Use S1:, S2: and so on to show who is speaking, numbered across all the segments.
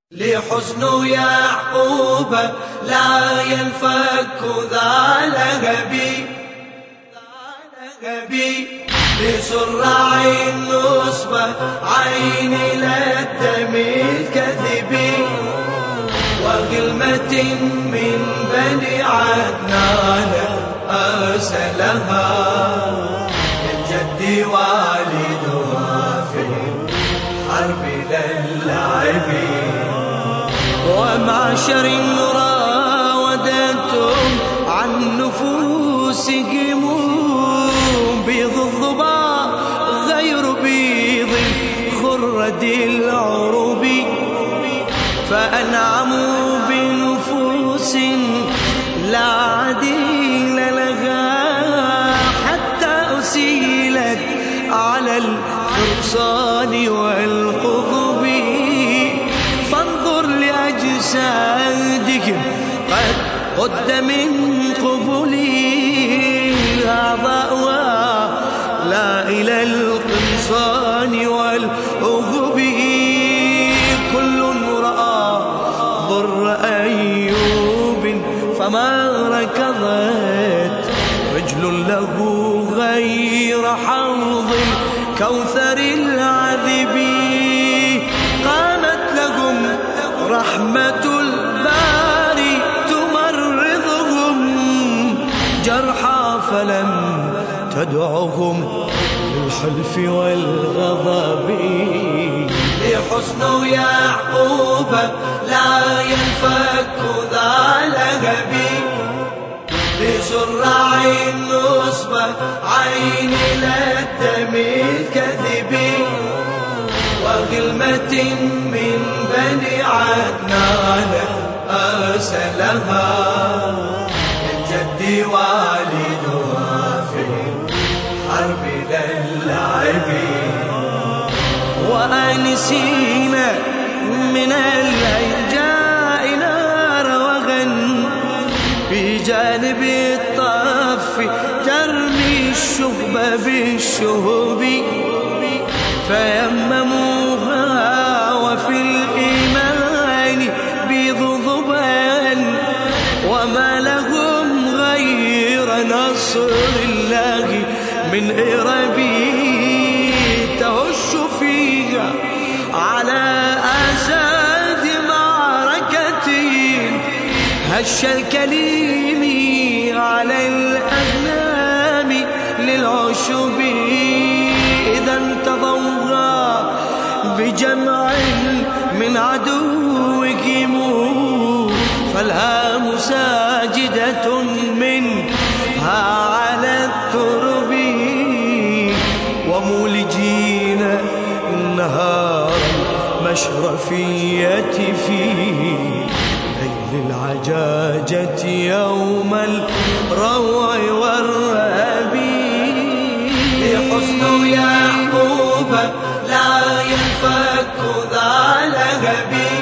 S1: لحزن يعقوب لا ينفك ذا لهبي لسرع النصب عين للدم الكذب وغلمة من بني عدنان أرسلها للجد والدها في الحرب للعب ومعشر راودتهم عن نفوسهم بيض الظباء غير بيض خرد العروب فأنعموا بنفوس لا عديل لها حتى أسيلت على الفرسان والقضب فانظر لأجسادهم قد قد من قبلي أعضاؤها لا إلى القمصان والأغب كل رأى ضر أيوب فما ركضت رجل له غير حوض الكوثر العذب قامت لهم رحمة الباري تمرضهم جرحى فلم تدعهم للحلف والغضب لحسن يعقوب لا ينفك ذا لهبي لسرع النصب عين للدم الكذب وغلمة من بني عدنان أرسلها للجد والدها في الحرب للعب وآنسين من الهيجاء نار وغن بجانب الطف ترمي الشهب بالشهب فيمموها وفي الإيمان بضبان وما لهم غير نصر الله من إربي تهش فيها على أساد معركة هش الكليم على الأغنام للعشب إذا انتظوها بجمع من عدوهم فالهام ساجدة منها على الترب ومولجين النهار مشرفية فيه ليل العجاجة يوم الروع والرهب لحسن يعقوب لا ينفك ذا لهبي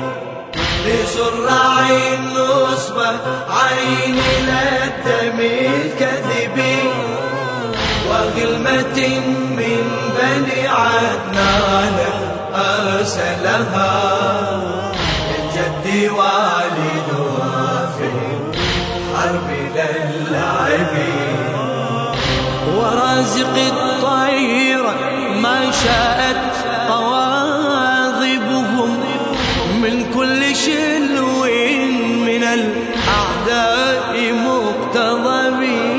S1: لسرع النصب عين للدم الكذب وغلمة من بني عدنان أرسلها للجد والدها في الحرب للعب ورازق الطير ما شاءت قواضبهم من كل شلو من الأعداء مقتضب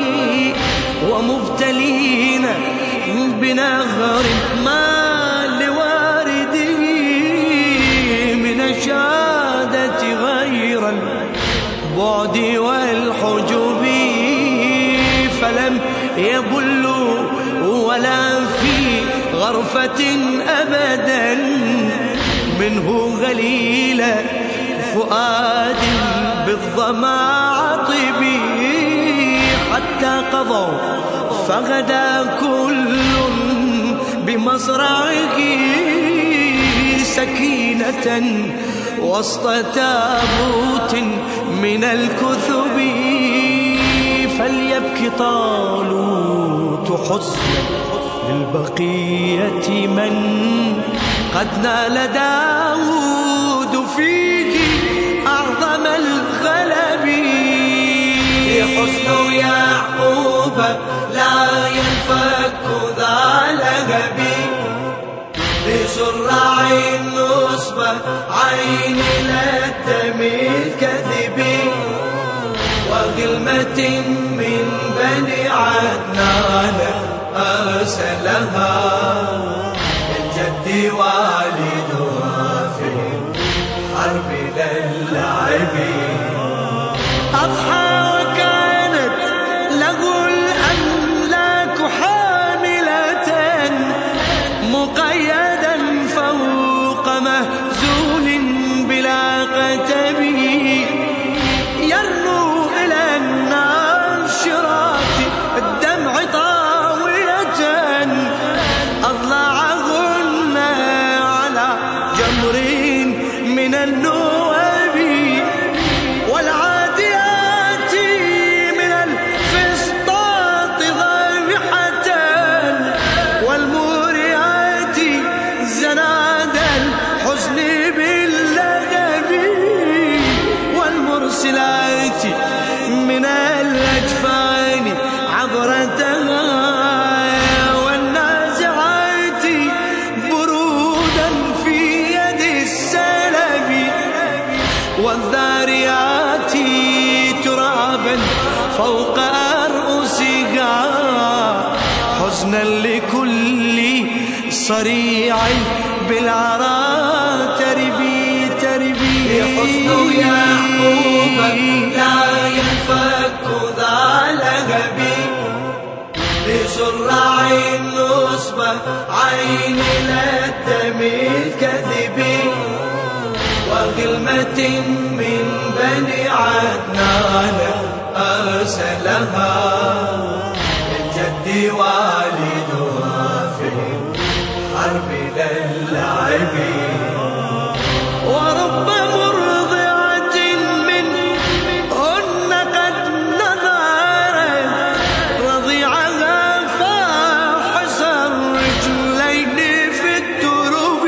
S1: ومبتلين بنهر ما لوارده من الشهادة غير البعد والحجب فلم يبلوا ولا في غرفة أبدا منه غليل فؤاد بالظما عطب حتى قضوا فغدا كل بمصرعه سكينة وسط تابوت من الكثب فليبكي طالوت حزنا للبقية من قد نال داود في لهبي بسرع النصبة عين للدم الكذب وغلمة من بني عدنان أرسلها الجد والدها في حرب اللعب أضحى وكانت له الأملاك حاملة مقيدا فوق مهزول بلا قتب يرنو إلى الناشرات الدمع طاوية أضلعهن على جمر من النواب والعاديات من الفسطاط ضابحة والموريات زناد الحزن باللهب والمرسلات من الأجفان عبرتها والنازعات برودا في يد السلب والذاريات ترابا فوق أرؤسها حزنا لكل صريع بالعرى تربي حزن يعقوب لا ينفك ذا لهبي بسرع النصبة عين للدم الكذب وغلمة من بني عدنان أرسلها الجد والدها في حرب اللعب ورب مرضعة منهن قد نظرت رضيعها فاحس الرجلين في الترب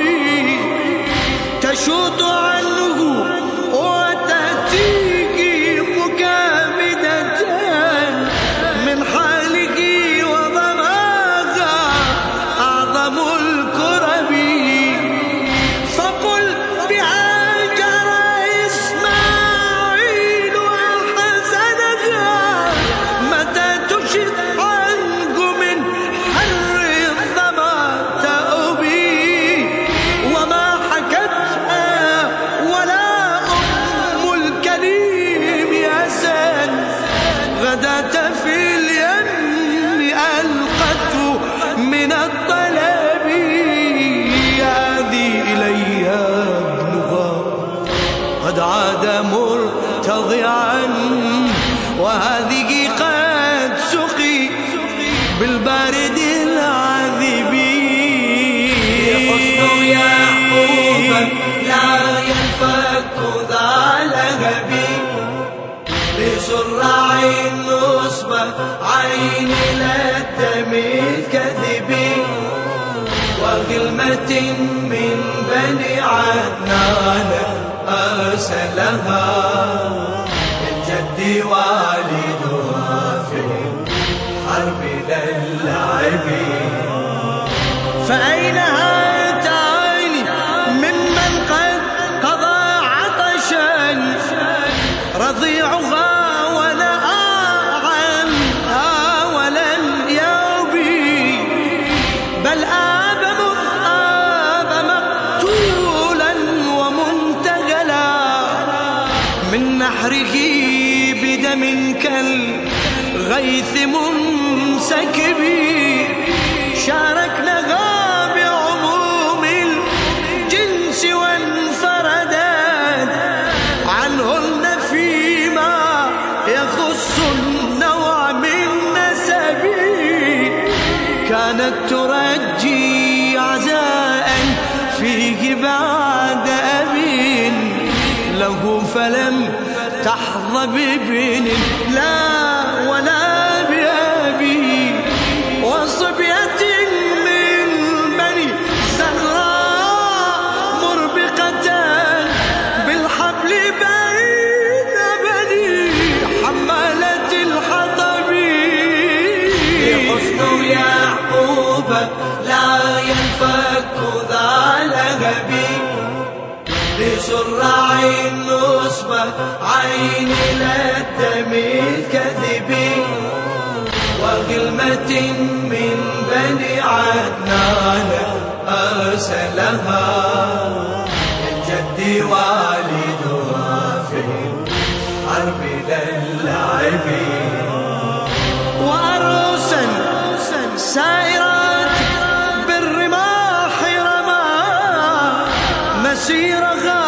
S1: تشوط عنه وتأتيك مكابدة من حاله وضراها أعظم الكرب فقل بهاجر إسماعيل وحسنها متى تشد عنه من حر الظما تأبي وما حكتها ولا أم الكريم ياسن غدت في اليم ألقته من الطلب هذه إلي ابنها قد عاد مرتضعا وهذه قد سقي بالبارد العذب حسن يعقوب لا ينفك ذا لهبي بسرع النصبة عين للدم الكذب وغلمة من بني عدنان أرسلها الجد والدها في حرب اللعب فأين هاتان ممن قد قضى عطشا رضيعها ونأى عنها ولم يوبي بل آب مذآب مقتولا ومنتقلا من نحره بدم كالغيث منسكب شاركناها بعموم الجنس وانفردت عنهن فيما يخص النوع من نسبي كانت ترجي عزاء فيه بعد أب له فلم تحظى بابن لا ولا بأبي وصبية من بني زهراء مربقة بالحبل بين بني حمالة الحطب حسن يعقوب لا لسراع النصبة عين للدم الكذب وغلمة من بني عدنان أرسلها للجد والدها في الحرب للعب وأرسا سائرات بالرماح رمى مسيرها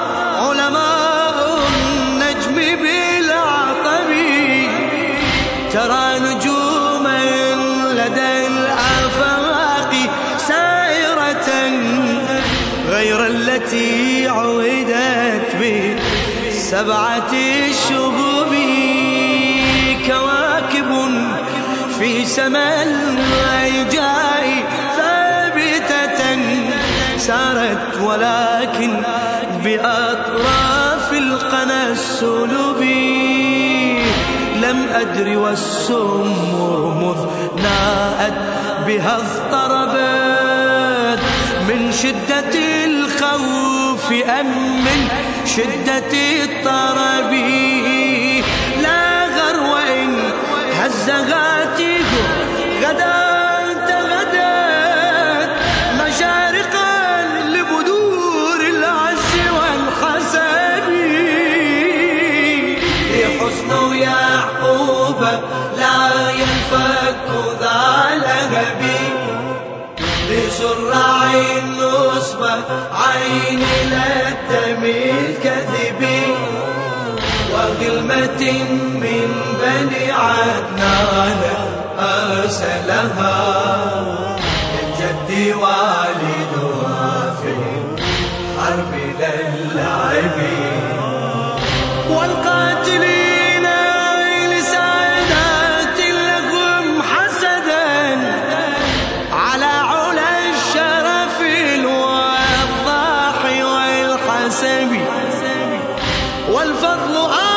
S1: علماء النجم بالعطب ترى نجوما لدى الآفاق سائرة غير التي عودت بسبعة الشهب كواكب في سماء الرجاء ثابتة سارت ولكن بأطراف القنا السلب لم أدر والسمر مذ ناءت بها اضطربت من شدة الخوف أم من شدة الطرب لا غرو إن هزغاته غدات غدات مشارقا لبدور العز والحسب لحسن يعقوب لا ينفك ذا لهب لسراع النصبة عين للدم الكذب وغلمة من بني عدنان أرسلها للجد والدها في الحرب للعب والقاتلين لسادات لهم حسدا على علا الشرف الوضاح والحسب والفضل